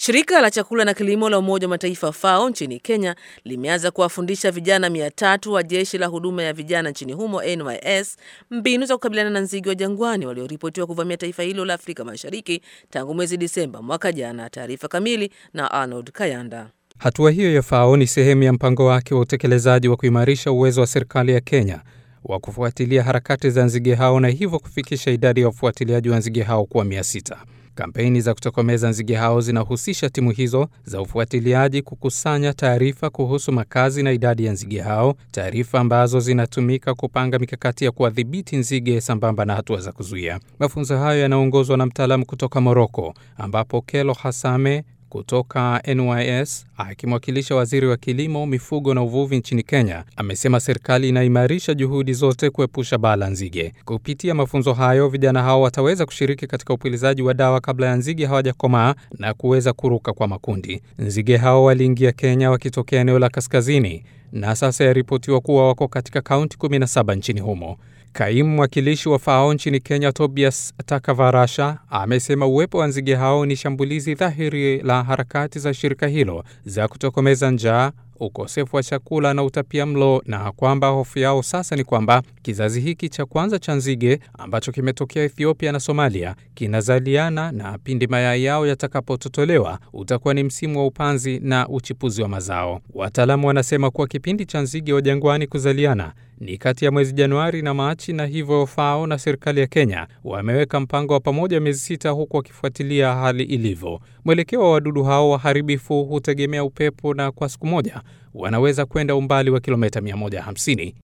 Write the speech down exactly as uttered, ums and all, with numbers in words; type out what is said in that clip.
Shirika la chakula na kilimo la Umoja wa Mataifa FAO nchini Kenya limeanza kuwafundisha vijana mia tatu wa jeshi la huduma ya vijana nchini humo N Y S mbinu za kukabiliana na nzige wa jangwani walioripotiwa kuvamia taifa hilo la Afrika Mashariki tangu mwezi Disemba mwaka jana. Taarifa kamili na Arnold Kayanda. Hatua hiyo ya FAO ni sehemu ya mpango wake wa utekelezaji wa kuimarisha uwezo wa serikali ya Kenya wa kufuatilia harakati za nzige hao na hivyo kufikisha idadi ya wafuatiliaji wa nzige hao kuwa mia sita. Kampeni za kutokomeza nzige hao zinahusisha timu hizo za ufuatiliaji kukusanya taarifa kuhusu makazi na idadi ya nzige hao, taarifa ambazo zinatumika kupanga mikakati ya kuwadhibiti nzige sambamba na hatua za kuzuia. Mafunzo hayo yanaongozwa na mtaalamu kutoka Morocco, ambapo Kelo Hassame kutoka N Y S akimwakilisha waziri wa kilimo, mifugo na uvuvi nchini Kenya amesema serikali inaimarisha juhudi zote kuepusha baa la nzige. Kupitia mafunzo hayo, vijana hao wataweza kushiriki katika upulizaji wa dawa kabla ya nzige hawajakomaa na kuweza kuruka kwa makundi. Nzige hao waliingia Kenya wakitokea eneo la kaskazini na sasa yaripotiwa kuwa wako katika kaunti kumi na saba nchini humo. Kaimu mwakilishi wa FAO nchini Kenya Tobias Takavarasha amesema uwepo wa nzige hao ni shambulizi dhahiri la harakati za shirika hilo za kutokomeza njaa, ukosefu wa chakula na utapiamlo, na kwamba hofu yao sasa ni kwamba kizazi hiki cha kwanza cha nzige ambacho kimetokea Ethiopia na Somalia kinazaliana, na pindi mayai yao yatakapototolewa utakuwa ni msimu wa upanzi na uchipuzi wa mazao. Wataalamu wanasema kuwa kipindi cha nzige wa jangwani kuzaliana ni kati ya mwezi Januari na Machi, na hivyo FAO na serikali ya Kenya wameweka mpango wa pamoja miezi sita huku wakifuatilia hali ilivyo. Mwelekeo wa wadudu hao waharibifu hutegemea upepo, na kwa siku moja wanaweza kwenda umbali wa kilomita mia moja hamsini.